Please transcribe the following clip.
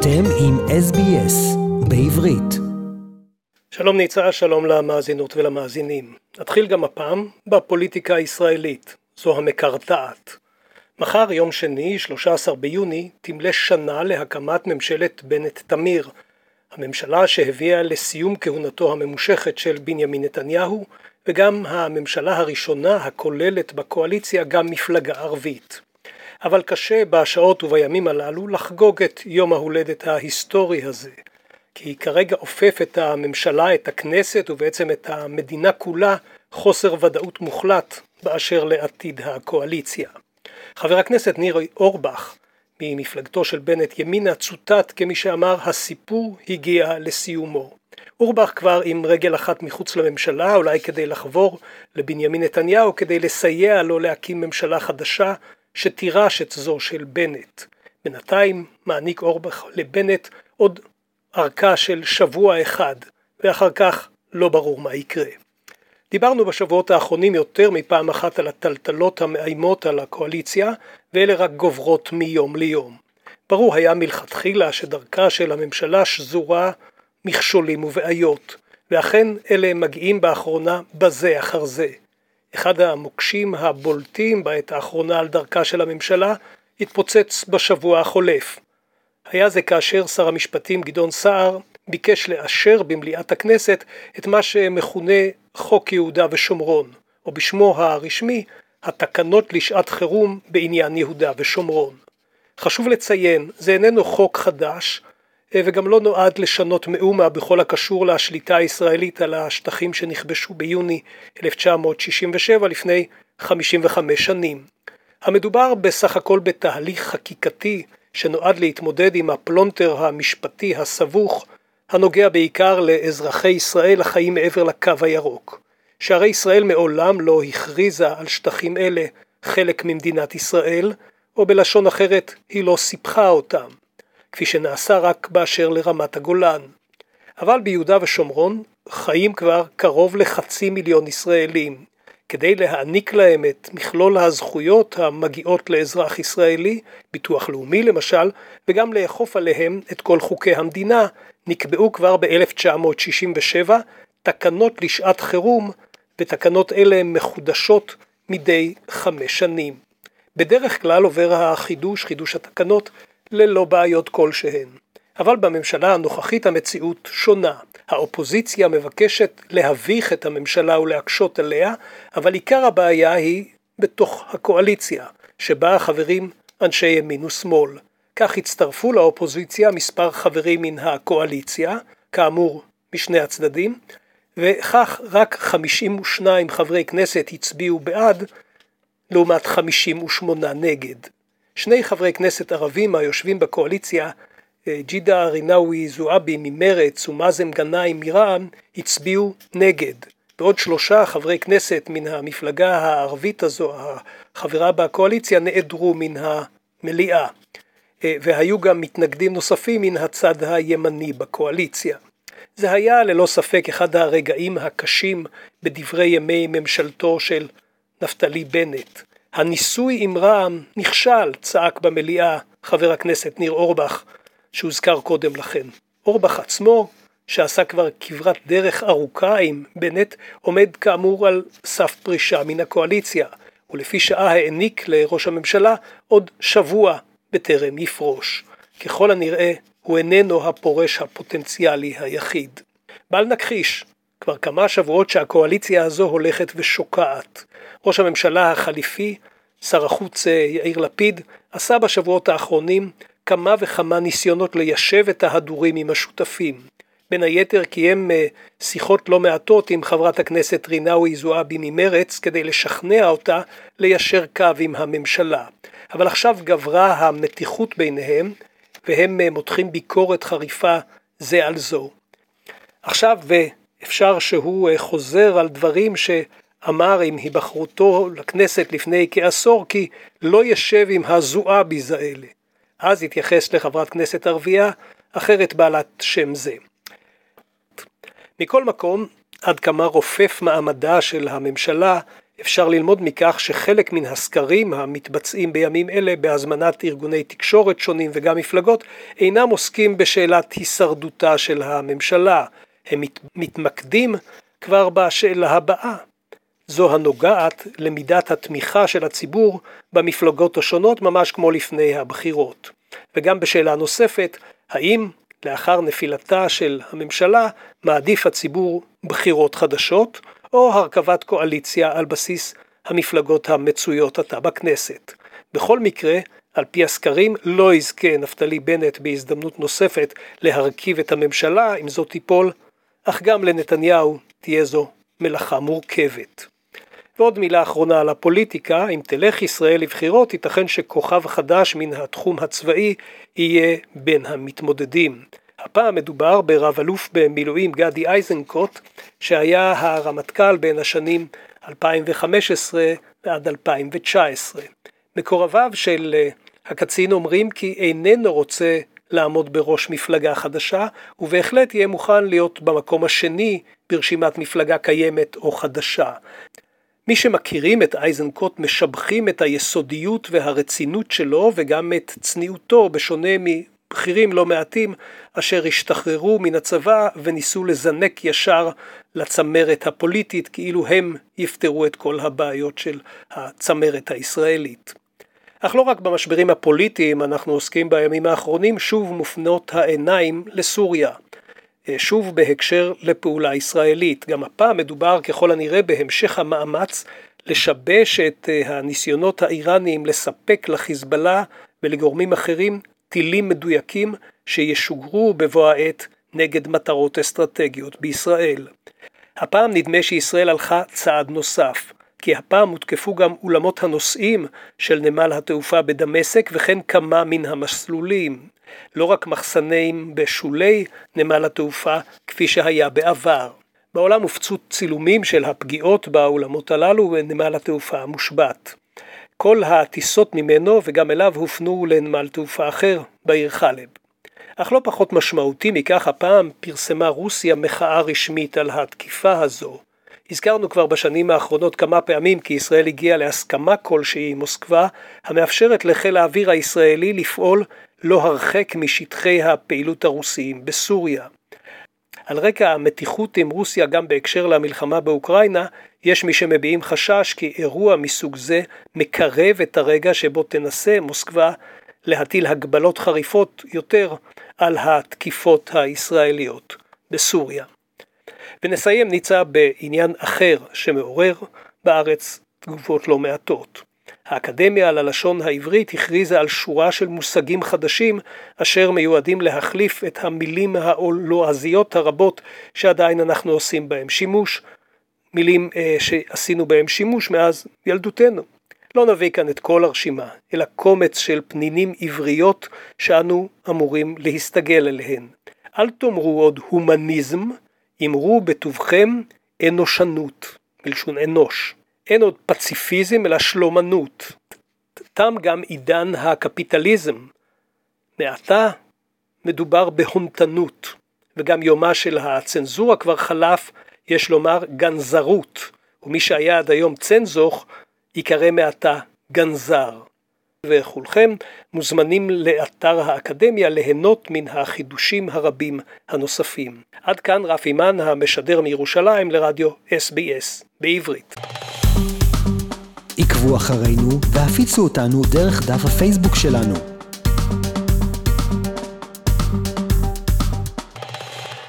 אתם עם SBS בעברית. שלום ניצה, שלום למאזינות ולמאזינים. נתחיל גם הפעם בפוליטיקה הישראלית, זו המקרטעת. מחר יום שני, 13 ביוני, תמלא שנה להקמת ממשלת בנט-תמיר, הממשלה שהביאה לסיום כהונתו הממושכת של בנימין נתניהו, וגם הממשלה הראשונה הכוללת בקואליציה גם מפלגה ערבית. אבל קשה בשעות ובימים הללו לחגוג את יום ההולדת ההיסטורי הזה, כי כרגע עופף את הממשלה, את הכנסת ובעצם את המדינה כולה חוסר ודאות מוחלט באשר לעתיד הקואליציה. חבר הכנסת ניר אורבך ממפלגתו של בנט ימינה צוטט כמי שאמר הסיפור הגיע לסיומו. אורבך כבר עם רגל אחת מחוץ לממשלה, אולי כדי לחבור לבנימין נתניהו, כדי לסייע לו להקים ממשלה חדשה שתירש את זו של בנט. בינתיים מעניק אורבך לבנט עוד ארכה של שבוע אחד, ואחר כך לא ברור מה יקרה. דיברנו בשבועות האחרונים יותר מפעם אחת על הטלטלות המאיימות על הקואליציה, ואלה רק גוברות מיום ליום. ברור היה מלכתחילה שדרכה של הממשלה שזורה מכשולים ובעיות, ואכן אלה מגיעים באחרונה בזה אחר זה. אחד המוקשים הבולטים בעת האחרונה על דרכה של הממשלה התפוצץ בשבוע החולף. היה זה כאשר שר המשפטים גדעון סער ביקש לאשר במליאת הכנסת את מה שמכונה חוק יהודה ושומרון, או בשמו הרשמי התקנות לשעת חירום בעניין יהודה ושומרון. חשוב לציין, זה איננו חוק חדש, וגם לא נועד לשנות מאומה בכל הקשור לשליטה הישראלית על השטחים שנכבשו ביוני 1967 לפני 55 שנים. המדובר בסך הכל בתהליך חקיקתי שנועד להתמודד עם הפלונטר המשפטי הסבוך הנוגע בעיקר לאזרחי ישראל החיים מעבר לקו הירוק. שהרי ישראל מעולם לא הכריזה על שטחים אלה חלק ממדינת ישראל, או בלשון אחרת היא לא סיפחה אותם, כפי שנעשה רק באשר לרמת הגולן. אבל ביהודה ושומרון חיים כבר קרוב ל500,000 ישראלים. כדי להעניק להם את מכלול הזכויות המגיעות לאזרח ישראלי, ביטוח לאומי למשל, וגם לאכוף עליהם את כל חוקי המדינה, נקבעו כבר ב-1967 תקנות לשעת חירום, ותקנות אלה מחודשות מדי 5 שנים. בדרך כלל עובר חידוש התקנות ללא בעיות כלשהן. אבל בממשלה הנוכחית המציאות שונה. האופוזיציה מבקשת להביך את הממשלה ולהקשות עליה, אבל עיקר הבעיה היא בתוך הקואליציה, שבה חברים אנשי ימין ושמאל. כך הצטרפו לאופוזיציה מספר חברים מן הקואליציה, כאמור משני הצדדים, וכך רק 52 חברי כנסת הצביעו בעד, לעומת 58 נגד. 2 חברי כנסת ערבים היושבים בקואליציה, ג'ידה רינאוי זועבי ממרץ ומאזן גנאים מרע"מ, הצביעו נגד. ועוד 3 חברי כנסת מן המפלגה הערבית הזו, החברה בקואליציה, נעדרו מן המליאה. והיו גם מתנגדים נוספים מן הצד הימני בקואליציה. זה היה ללא ספק אחד הרגעים הקשים בדברי ימי ממשלתו של נפתלי בנט. הניסוי עם רע"מ נכשל, צעק במליאה חבר הכנסת ניר אורבך, שהוזכר קודם לכן. אורבך עצמו, שעשה כבר כברת דרך ארוכה עם בנט, עומד כאמור על סף פרישה מן הקואליציה, ולפי שעה העניק לראש הממשלה עוד שבוע בטרם יפרוש. ככל הנראה הוא איננו הפורש הפוטנציאלי היחיד. בל נכחיש, כבר כמה שבועות שהקואליציה הזו הולכת ושוקעת. ראש הממשלה החליפי, שר החוץ יאיר לפיד, עשה בשבועות האחרונים כמה וכמה ניסיונות ליישב את ההדורים עם השותפים. בין היתר קיים שיחות לא מעטות עם חברת הכנסת רינאוי זועבי ממרץ כדי לשכנע אותה ליישר קו עם הממשלה. אבל עכשיו גברה המתיחות ביניהם והם מותחים ביקורת חריפה זה על זו. עכשיו אפשר שהוא חוזר על דברים שאמר עם היבחרותו לכנסת לפני כעשור, כי לא ישב עם הזועביז האלה. אז התייחס לחברת כנסת ערבייה אחרת בעלת שם זה. מכל מקום, עד כמה רופף מעמדה של הממשלה אפשר ללמוד מכך שחלק מן הסקרים המתבצעים בימים אלה בהזמנת ארגוני תקשורת שונים וגם מפלגות אינם עוסקים בשאלת הישרדותה של הממשלה. הם מתמקדים כבר בשאלה הבאה. זו הנוגעת למידת התמיכה של הציבור במפלגות השונות ממש כמו לפני הבחירות. וגם בשאלה נוספת, האם לאחר נפילתה של הממשלה מעדיף הציבור בחירות חדשות או הרכבת קואליציה על בסיס המפלגות המצויות עתה בכנסת. בכל מקרה, על פי הסקרים לא יזכה נפתלי בנט בהזדמנות נוספת להרכיב את הממשלה אם זו תיפול, אך גם לנתניהו תהיה זו מלאכה מורכבת. ועוד מילה אחרונה על הפוליטיקה, אם תלך ישראל לבחירות, ייתכן שכוכב חדש מן התחום הצבאי יהיה בין המתמודדים. הפעם מדובר ברב אלוף במילואים גדי איזנקוט, שהיה הרמטכ"ל בין השנים 2015 ועד 2019. מקורביו של הקצין אומרים כי איננו רוצה לעמוד בראש מפלגה חדשה, ובהחלט יהיה מוכן להיות במקום השני ברשימת מפלגה קיימת או חדשה. מי שמכירים את איזנקוט משבחים את היסודיות והרצינות שלו וגם את צניעותו, בשונה מבכירים לא מעטים אשר השתחררו מן הצבא וניסו לזנק ישר לצמרת הפוליטית כאילו הם יפתרו את כל הבעיות של הצמרת הישראלית. אך לא רק במשברים הפוליטיים אנחנו עוסקים בימים האחרונים, שוב מופנות העיניים לסוריה. שוב בהקשר לפעולה ישראלית. גם הפעם מדובר ככל הנראה בהמשך המאמץ לשבש את הניסיונות האיראניים לספק לחיזבאללה ולגורמים אחרים טילים מדויקים שישוגרו בבוא העת נגד מטרות אסטרטגיות בישראל. הפעם נדמה שישראל הלכה צעד נוסף, כי הפעם הותקפו גם אולמות הנוסעים של נמל התעופה בדמשק וכן כמה מן המסלולים. לא רק מחסנים בשולי נמל התעופה כפי שהיה בעבר. בעולם הופצו צילומים של הפגיעות באולמות הללו ונמל התעופה המושבת. כל הטיסות ממנו וגם אליו הופנו לנמל תעופה אחר בעיר חלב. אך לא פחות משמעותי מכך, הפעם פרסמה רוסיה מחאה רשמית על התקיפה הזו. הזכרנו כבר בשנים האחרונות כמה פעמים כי ישראל הגיעה להסכמה כלשהי עם מוסקבה, המאפשרת לחיל האוויר הישראלי לפעול לא הרחק משטחי הפעילות הרוסיים בסוריה. על רקע המתיחות עם רוסיה גם בהקשר למלחמה באוקראינה, יש מי שמביעים חשש כי אירוע מסוג זה מקרב את הרגע שבו תנסה מוסקבה להטיל הגבלות חריפות יותר על התקיפות הישראליות בסוריה. ונסיים ניצה בעניין אחר שמעורר בארץ תגובות לא מעטות. האקדמיה ללשון העברית הכריזה על שורה של מושגים חדשים אשר מיועדים להחליף את המילים הלועזיות הרבות שעדיין אנחנו עושים בהם שימוש, מילים שעשינו בהם שימוש מאז ילדותנו. לא נביא כאן את כל הרשימה, אלא קומץ של פנינים עבריות שאנו אמורים להסתגל אליהן. אל תאמרו עוד הומניזם, אמרו בטובכם אנושנות, בלשון אנוש. אין עוד פציפיזם אלא שלומנות. תם גם עידן הקפיטליזם. מעתה מדובר בהונתנות, וגם יומה של הצנזורה כבר חלף, יש לומר גנזרות, ומי שהיה עד היום צנזוך יקרא מעתה גנזר. וכולכם מוזמנים לאתר האקדמיה ליהנות מן החידושים הרבים הנוספים. עד כאן רפי אימן המשדר מירושלים לרדיו SBS בעברית. עקבו אחרינו והפיצו אותנו דרך דף הפייסבוק שלנו.